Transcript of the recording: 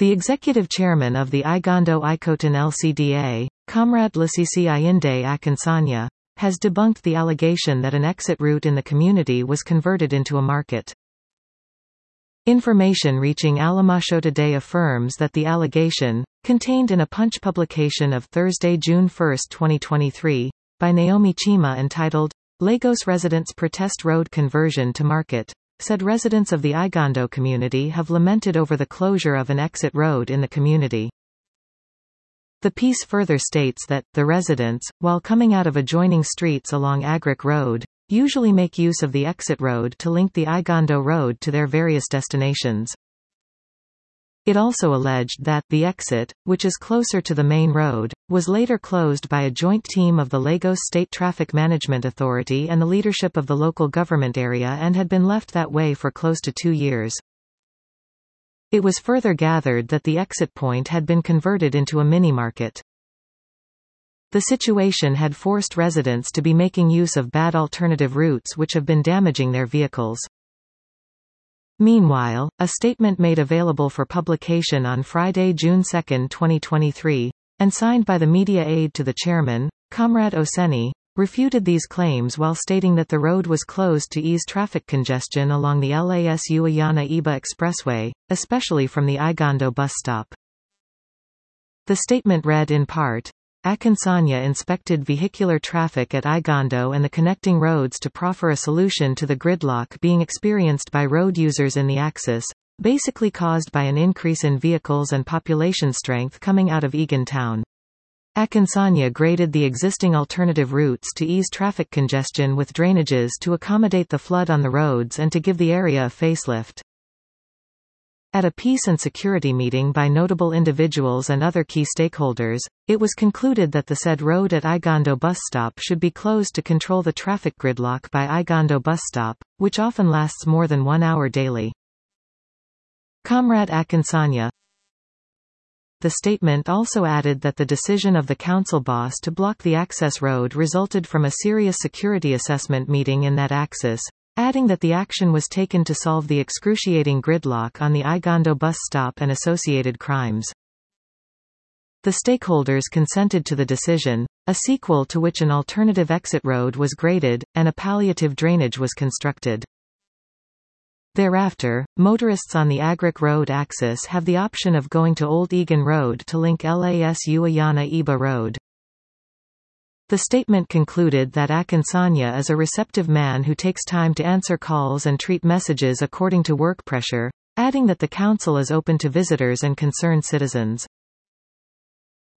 The executive chairman of the Igando Ikoton LCDA, Comrade Lasisi Ayinde Akinsanya, has debunked the allegation that an exit route in the community was converted into a market. Information reaching Alamasho Today affirms that the allegation, contained in a Punch publication of Thursday, June 1, 2023, by Naomi Chima entitled, Lagos Residents Protest Road Conversion to Market, said residents of the Igando community have lamented over the closure of an exit road in the community. The piece further states that, the residents, while coming out of adjoining streets along Agric Road, usually make use of the exit road to link the Igando Road to their various destinations. It also alleged that, the exit, which is closer to the main road, was later closed by a joint team of the Lagos State Traffic Management Authority and the leadership of the local government area and had been left that way for close to 2 years. It was further gathered that the exit point had been converted into a mini-market. The situation had forced residents to be making use of bad alternative routes which have been damaging their vehicles. Meanwhile, a statement made available for publication on Friday, June 2, 2023, and signed by the media aide to the chairman, Comrade Oseni, refuted these claims while stating that the road was closed to ease traffic congestion along the LASU Ayana-Iba Expressway, especially from the Igando bus stop. The statement read in part, Akinsanya inspected vehicular traffic at Igando and the connecting roads to proffer a solution to the gridlock being experienced by road users in the axis, basically caused by an increase in vehicles and population strength coming out of Egan town. Akinsanya graded the existing alternative routes to ease traffic congestion with drainages to accommodate the flood on the roads and to give the area a facelift. At a peace and security meeting by notable individuals and other key stakeholders, it was concluded that the said road at Igando bus stop should be closed to control the traffic gridlock by Igando bus stop, which often lasts more than 1 hour daily. Comrade Akinsanya. The statement also added that the decision of the council boss to block the access road resulted from a serious security assessment meeting in that axis, adding that the action was taken to solve the excruciating gridlock on the Igando bus stop and associated crimes. The stakeholders consented to the decision, a sequel to which an alternative exit road was graded, and a palliative drainage was constructed. Thereafter, motorists on the Agric Road axis have the option of going to Old Egan Road to link LASU Ayana-Iba Road. The statement concluded that Akinsanya is a receptive man who takes time to answer calls and treat messages according to work pressure, adding that the council is open to visitors and concerned citizens.